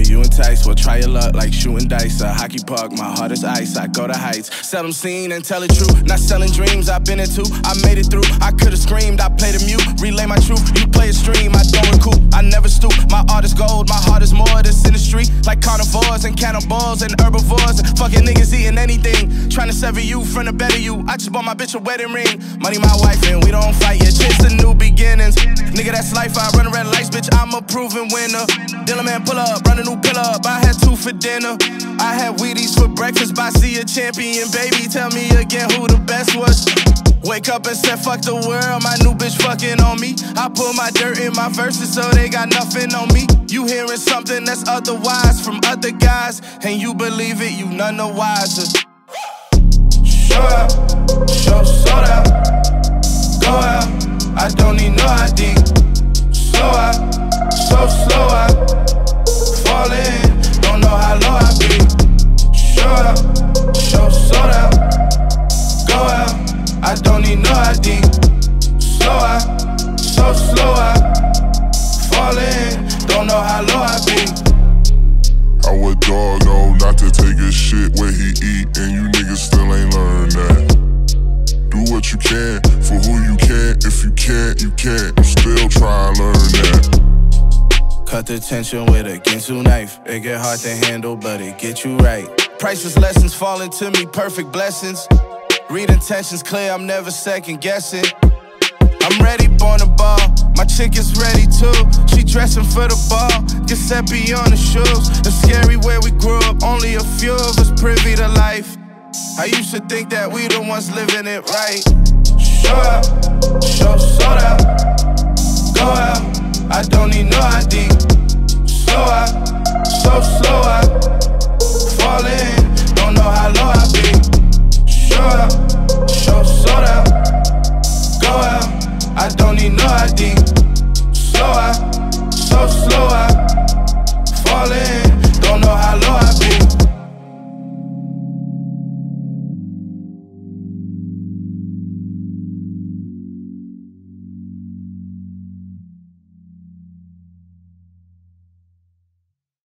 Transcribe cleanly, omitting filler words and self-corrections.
you entice? Well, try your luck like shooting dice. A hockey puck, my heart is ice. I go to heights, seldom seen and tell it true. Not selling dreams, I've been into. I made it through. I could've screamed, I played a mute. Relay my truth, you play a stream. I don't recoup, I never stoop. My art is gold, my heart is more that's in the street. Like carnivores and cannibals and herbivores and fucking niggas eating anything. Trying to sever you from the better you. I just bought my bitch a wedding ring. Money my wife and we don't fight yet. Just the new beginnings. Nigga, that's life. I run the red lights, bitch. I'm a proven winner. Dealer man, pull up, run a new pill up. I had 2 for dinner. I had Wheaties for breakfast. By see a champion, baby. Tell me again who the best was. Wake up and said, fuck the world, my new bitch fucking on me. I put my dirt in my verses so they got nothing on me. You hearing something that's otherwise from other guys, and you believe it, you none the wiser. Show out, show sold out. Go out, I don't need no ID. Slow out, so slow out. Falling, don't know how low I be. Show out, show sold out. Go out, I don't need no ID. Slow out, so slow out. Falling, don't know how low I be. Our dog know not to take his shit where he eat, and you niggas still ain't learned that. Do what you can for who you can. If you can't, you can't. You still try to learn that. Cut the tension with a Ginsu knife. It get hard to handle, but it get you right. Priceless lessons falling to me, perfect blessings. Read intentions clear, I'm never second guessing. I'm ready, born to ball. My chick is ready too. She dressing for the ball. Giuseppe on the shoes. It's scary where we grew up. Only a few of us privy to life. I used to think that we the ones living it right. Show out, show sold out. Go out, I don't need no ID. Slow out, so slow out.